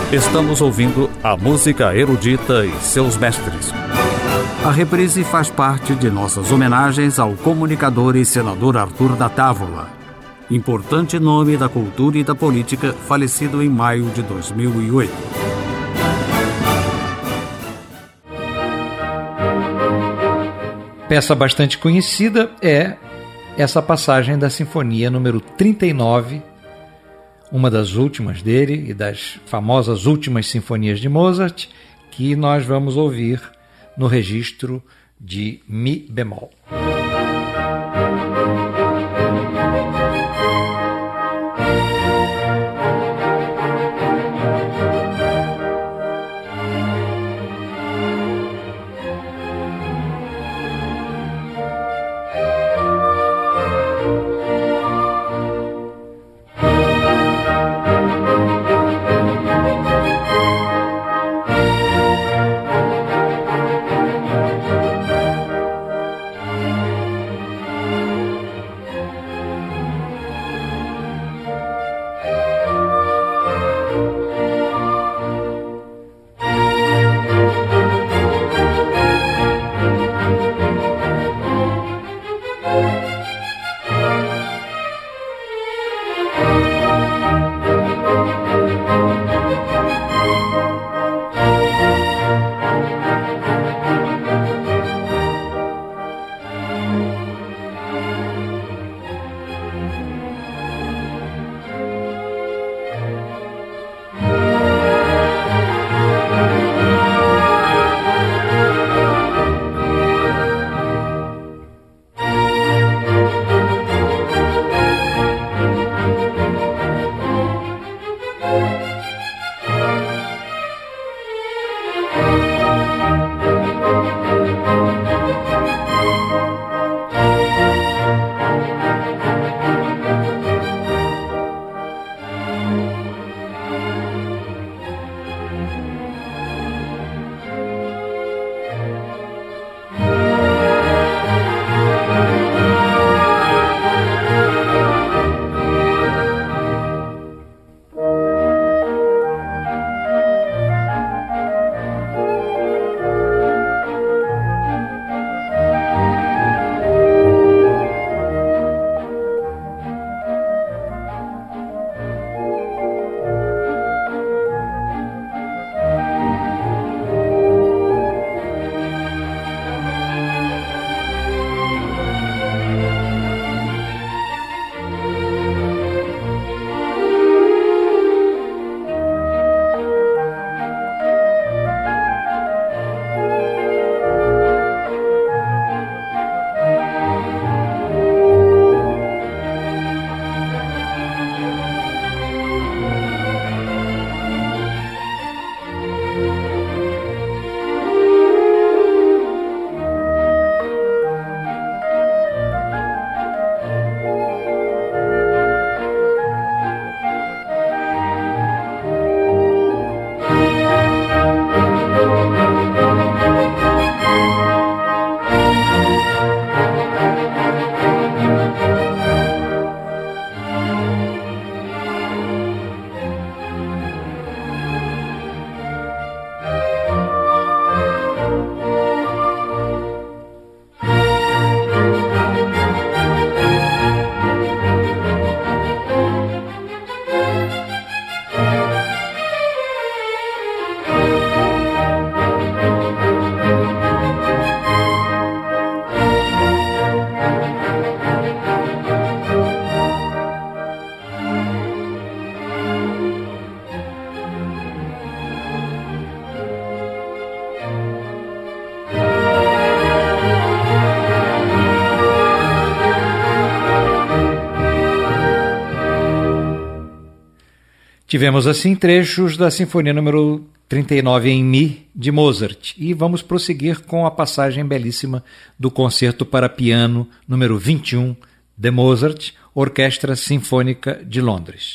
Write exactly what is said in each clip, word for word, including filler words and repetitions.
Estamos ouvindo a música erudita e seus mestres. A reprise faz parte de nossas homenagens ao comunicador e senador Arthur da Távola, importante nome da cultura e da política, falecido em maio de dois mil e oito. Peça bastante conhecida é essa passagem da Sinfonia número trinta e nove, uma das últimas dele e das famosas últimas sinfonias de Mozart, que nós vamos ouvir no registro de Mi bemol. Tivemos assim trechos da Sinfonia número trinta e nove em Mi, de Mozart, e vamos prosseguir com a passagem belíssima do Concerto para Piano número vinte e um, de Mozart, Orquestra Sinfônica de Londres.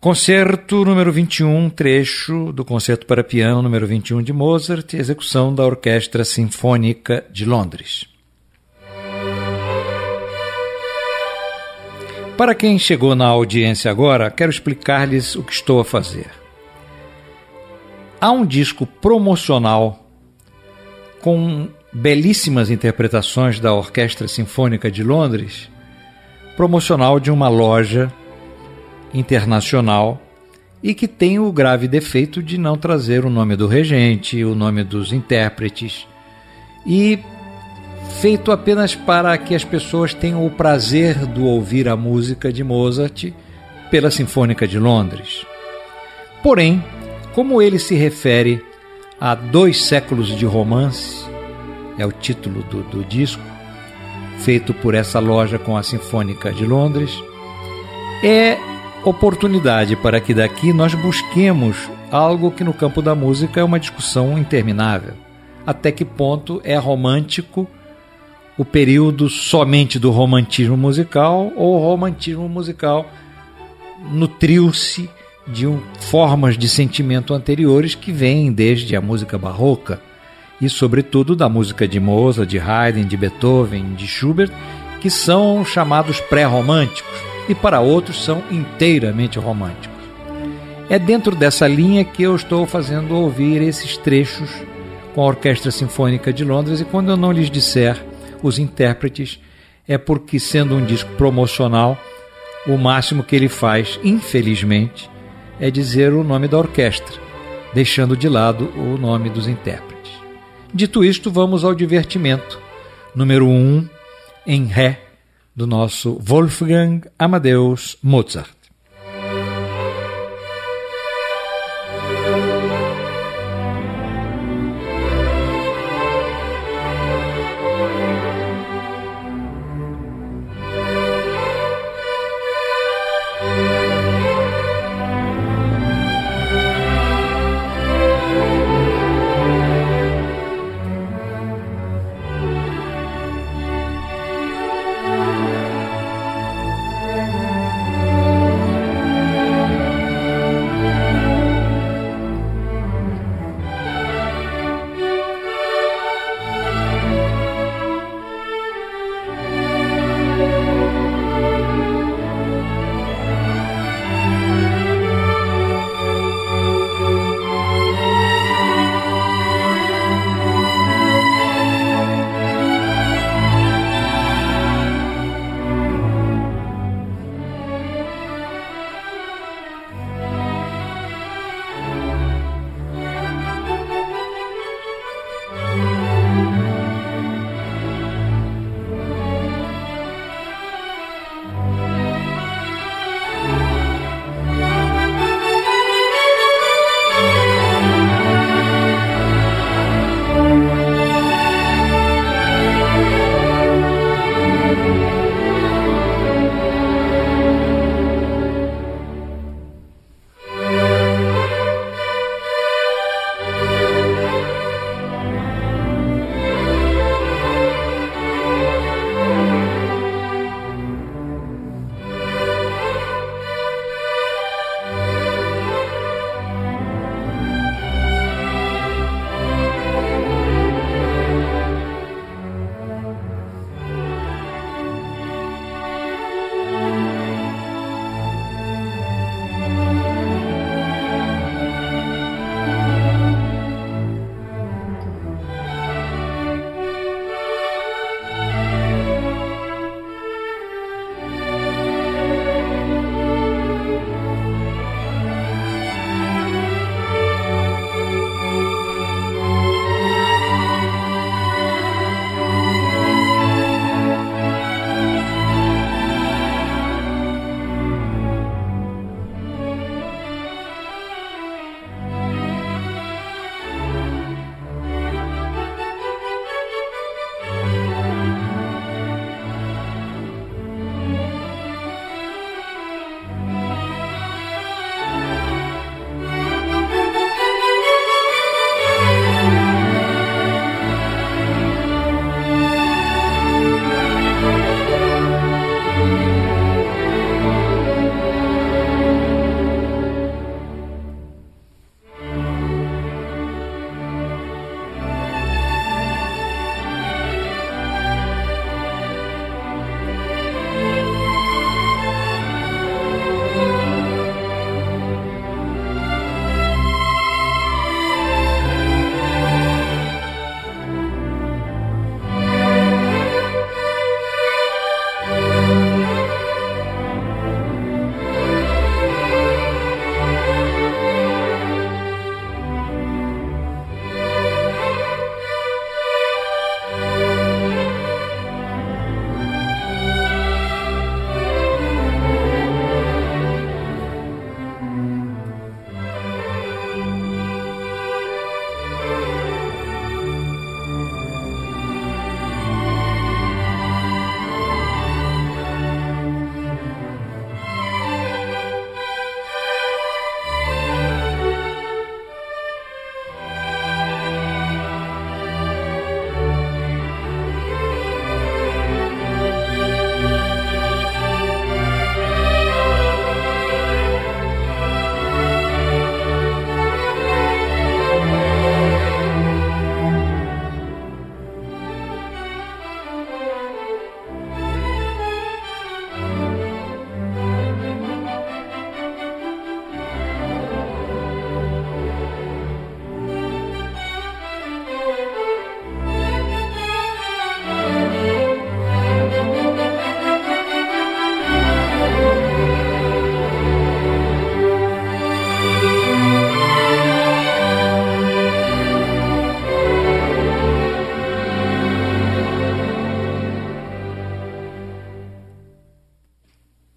Concerto número vinte e um, trecho do Concerto para Piano número vinte e um de Mozart, execução da Orquestra Sinfônica de Londres. Para quem chegou na audiência agora, quero explicar-lhes o que estou a fazer. Há um disco promocional com belíssimas interpretações da Orquestra Sinfônica de Londres, promocional de uma loja internacional e que tem o grave defeito de não trazer o nome do regente, o nome dos intérpretes, e feito apenas para que as pessoas tenham o prazer de ouvir a música de Mozart pela Sinfônica de Londres. Porém, como ele se refere a dois séculos de romance, é o título do, do disco, feito por essa loja com a Sinfônica de Londres, é oportunidade para que daqui nós busquemos algo que no campo da música é uma discussão interminável. Até que ponto é romântico o período somente do romantismo musical, ou o romantismo musical nutriu-se de um, formas de sentimento anteriores que vêm desde a música barroca e, sobretudo, da música de Mozart, de Haydn, de Beethoven, de Schubert, que são chamados pré-românticos e para outros são inteiramente românticos. É dentro dessa linha que eu estou fazendo ouvir esses trechos com a Orquestra Sinfônica de Londres, e quando eu não lhes disser os intérpretes, é porque, sendo um disco promocional, o máximo que ele faz, infelizmente, é dizer o nome da orquestra, deixando de lado o nome dos intérpretes. Dito isto, vamos ao divertimento, número um, em Ré, do nosso Wolfgang Amadeus Mozart.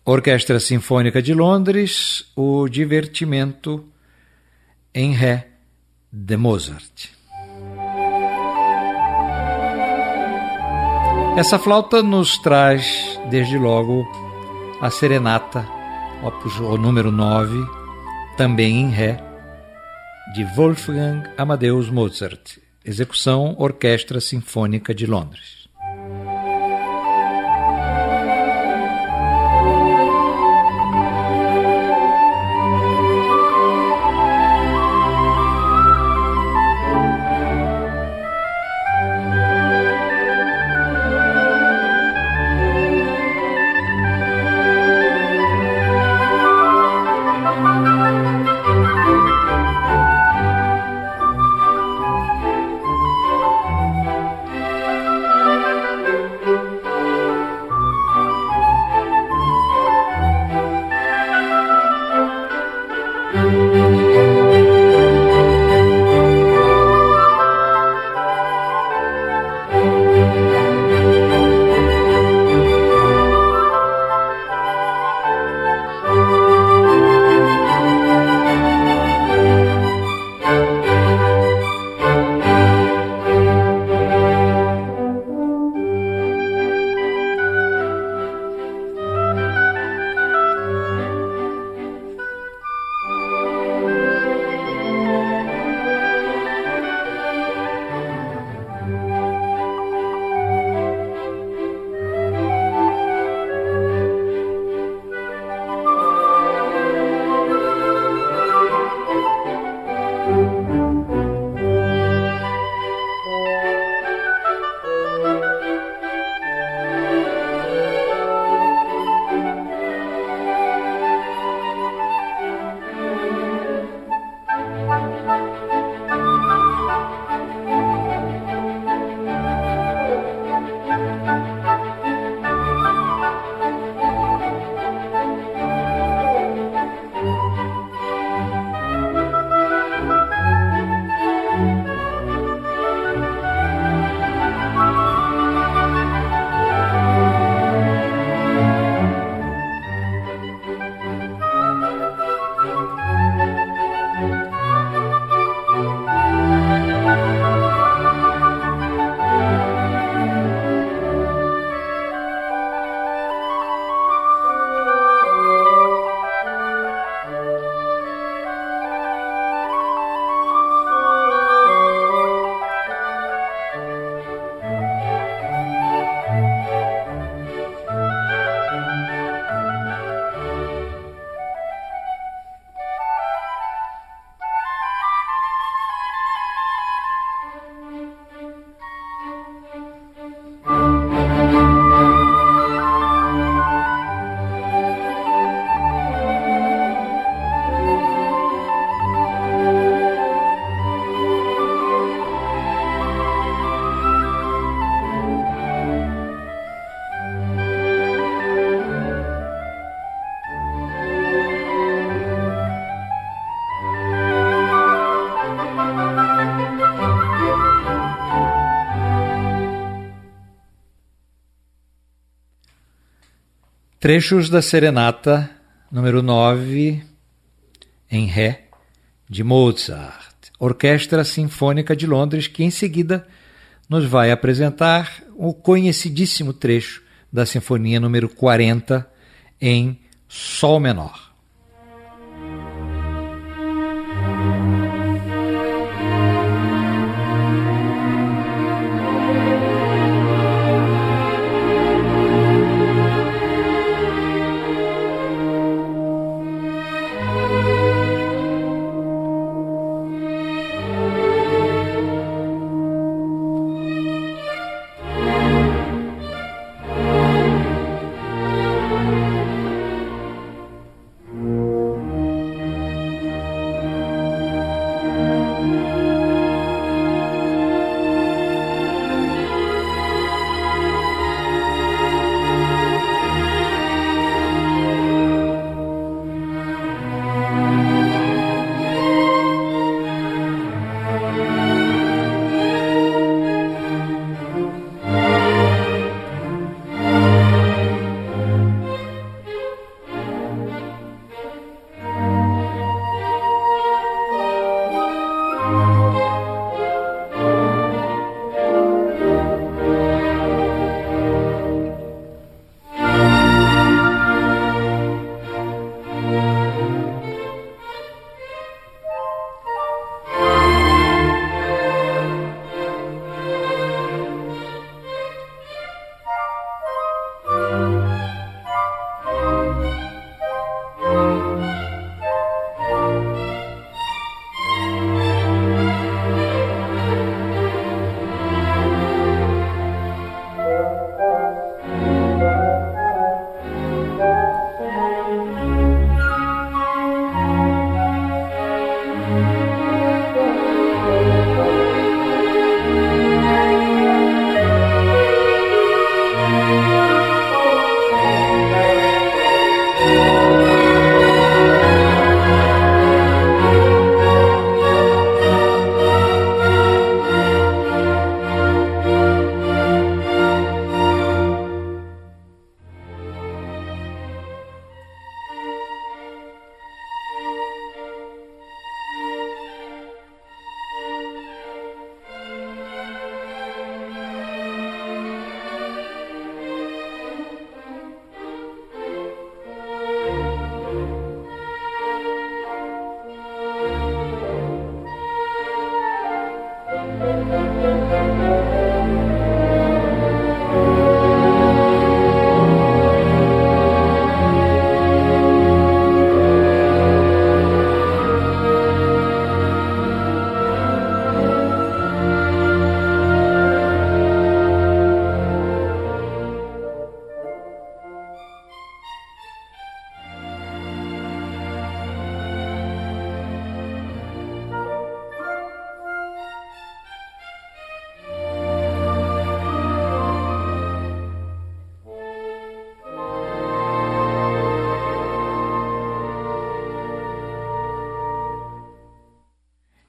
Orquestra Sinfônica de Londres, o Divertimento em Ré de Mozart. Essa flauta nos traz, desde logo, a Serenata, opus, o número nove, também em Ré, de Wolfgang Amadeus Mozart, execução Orquestra Sinfônica de Londres. Trechos da Serenata número nove em Ré de Mozart, Orquestra Sinfônica de Londres, que em seguida nos vai apresentar o conhecidíssimo trecho da Sinfonia número quarenta em Sol menor.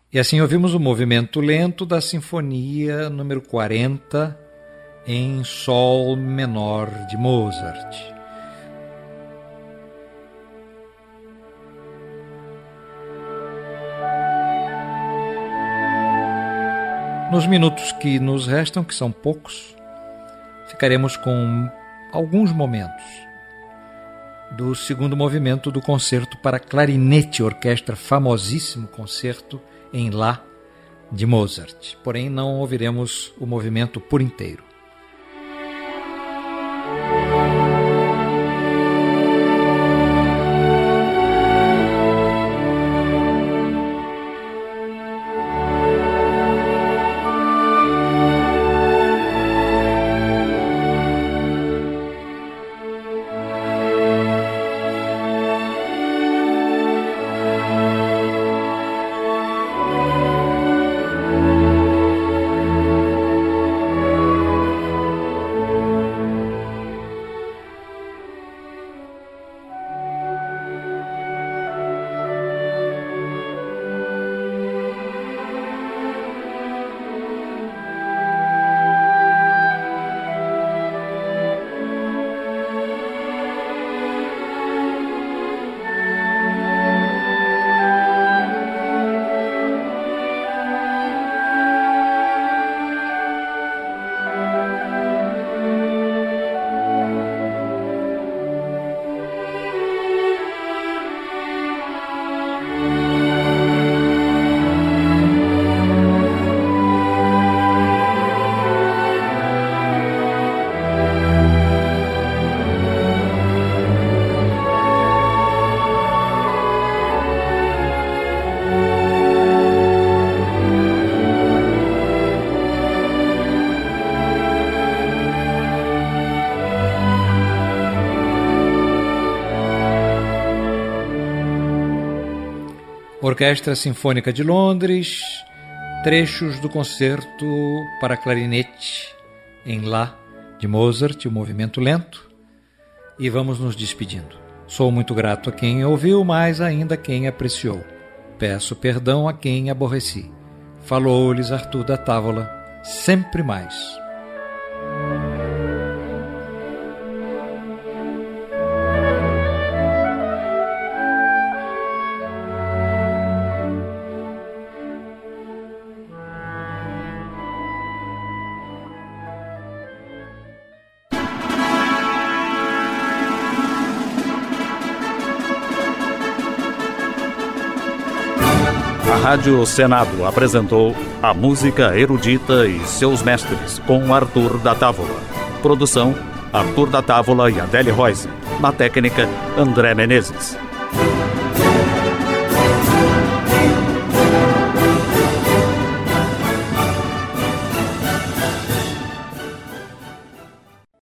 E assim ouvimos o movimento lento da Sinfonia número quarenta em Sol menor de Mozart. Nos minutos que nos restam, que são poucos, ficaremos com alguns momentos do segundo movimento do concerto para clarinete e orquestra, famosíssimo concerto em Lá de Mozart. Porém, não ouviremos o movimento por inteiro. Orquestra Sinfônica de Londres, trechos do concerto para clarinete em Lá de Mozart, o movimento lento, e vamos nos despedindo. Sou muito grato a quem ouviu, mas ainda a quem apreciou. Peço perdão a quem aborreci. Falou-lhes Arthur da Távola, sempre mais. A Rádio Senado apresentou A Música Erudita e Seus Mestres, com Arthur da Távola. Produção, Arthur da Távola e Adele Roise. Na técnica, André Menezes.